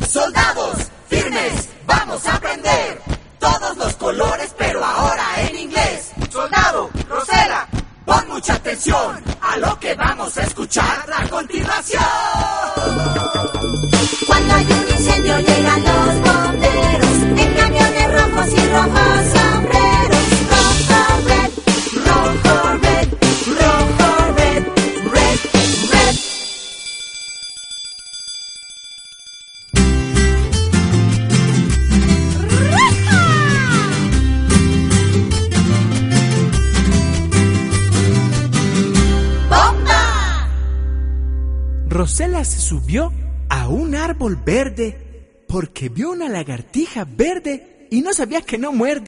Soldados, firmes, vamos a aprender todos los colores, pero ahora en inglés. Soldado, Rosela, pon mucha atención a lo que vamos a escuchar a continuación. Cuando hay un incendio llegan los bomberos en camiones rojos y rojos sombreros. Rojo, red, rojo, red, rojo, red, red, red. ¡Bomba! Rosela se subió a un árbol verde porque vio una lagartija verde y no sabía que no muerde.